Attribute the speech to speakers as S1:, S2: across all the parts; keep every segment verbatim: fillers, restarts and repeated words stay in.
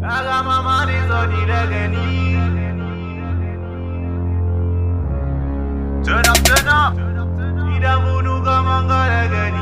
S1: got my money on the legany. Turn up, turn up. Ida vunu kamanga legany.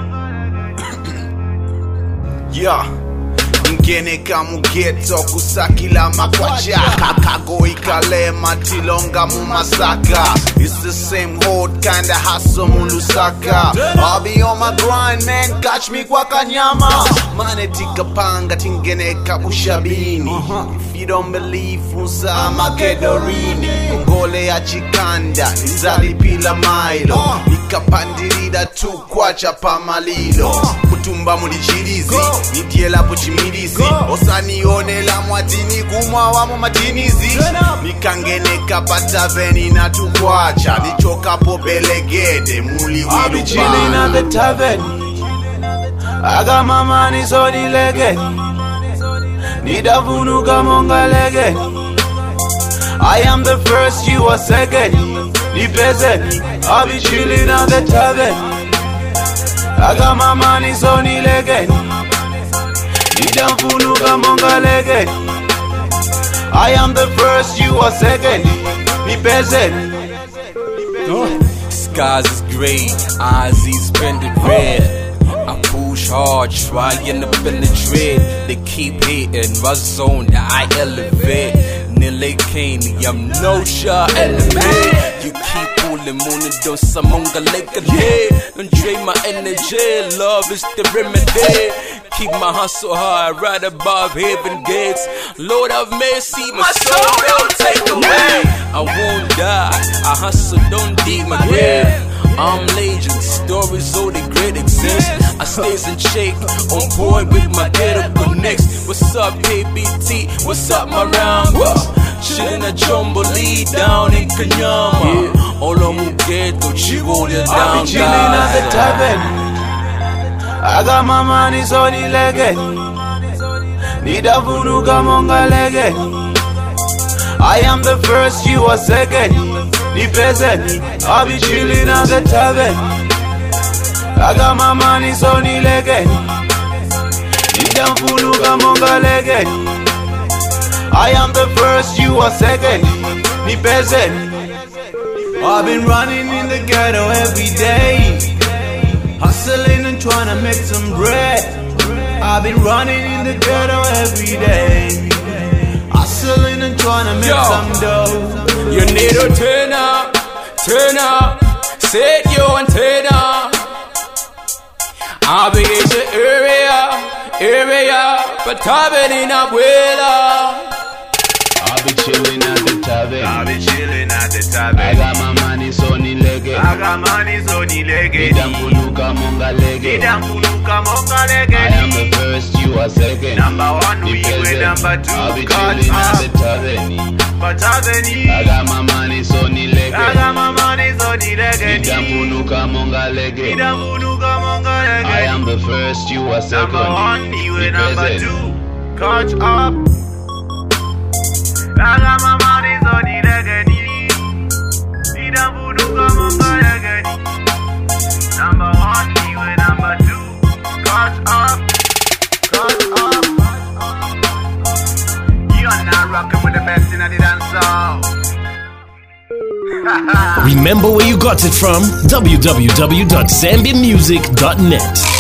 S2: Yeah. Ngene kamugeto kusakila makwacha Kakago ikale matilonga mumasaka. It's the same old kinda hustle mulusaka. I'll be on my grind man, catch me kwa kanyama. Mane tikapanga tingene kabushabini. If you don't believe unsa makedorini. Ngole ya chikanda, nizali pila mailo. Nikapandirida tu kwacha pamalilo. Kutumba mulichirizi, nitiela puchimirizi. Osani onela mwatini kumwa wamo matinizi. Nikangene kapata veni na tukwacha. Nichoka popelegede muli
S1: I'll be chilling at the tavern. I got my money so the legany. Nida vunu kamonga legany. I am the first, you are second. Ni peasant. I'll be chilling at the tavern. I got my money so ni legany. Nida vunu kamonga legany. I am the first, you are second. Ni peasant.
S3: Skies is grey, eyes is bended red. I push hard, trying to penetrate. They keep hating, my zone that I elevate. Nile Kane, I'm no shot element. You keep pulling moon and don't samonga like a day. Don't drain my energy, love is the remedy. Keep my hustle high, right above heaven gates. Lord have mercy, my soul don't take away. I won't die, I hustle, don't dig my grave. I'm legend, stories all the great exist. I stays in shake, on point with my ghetto connects. What's up, K B T? What's up, my round? Chillin' a jumbo lead down in Kanyama. Yeah. All on my ghetto, chivo down.
S1: I'll be chillin' at the tavern. I got my money so the legany. Nida vunu kamonga legany. I am the first, you are second. Ni peasant. I'll be chilling at the tavern. I got my money so ni legany. Nida vunu kamonga legany. I am the first, you are second. Ni peasant. I've been running in the ghetto every day, hustling and trying to make some bread. I've been running in the ghetto every day, hustling and trying to make Yo. some dough.
S3: You need to turn up, turn up, set you and turn up. I'll be in the area, area, but I've in a wheeler.
S4: I'll be chilling at the tavern.
S1: I'll be chilling at the tavern.
S4: I got my money so ni leggy.
S1: I got money so ni leggy.
S4: Idambuluka monga leggy.
S1: Idambuluka monga leggy.
S4: I am the first, you are second.
S1: Number one, we were number two.
S4: I'll be chilling at the tavern.
S1: But tavern.
S4: I got my money so ni leggy.
S1: I got my money so ni leggy.
S4: Idambuluka monga leggy.
S1: Idambuluka monga leggy.
S4: I am the first, you are second.
S1: Number one, we were number two. Catch up. I got my money so ni leggy. Idambuluka monga leggy. Number one, we were number two. Catch up. Catch up. You're not rocking with the best in the dance hall.
S5: Remember where you got it from? w w w dot zambia music dot net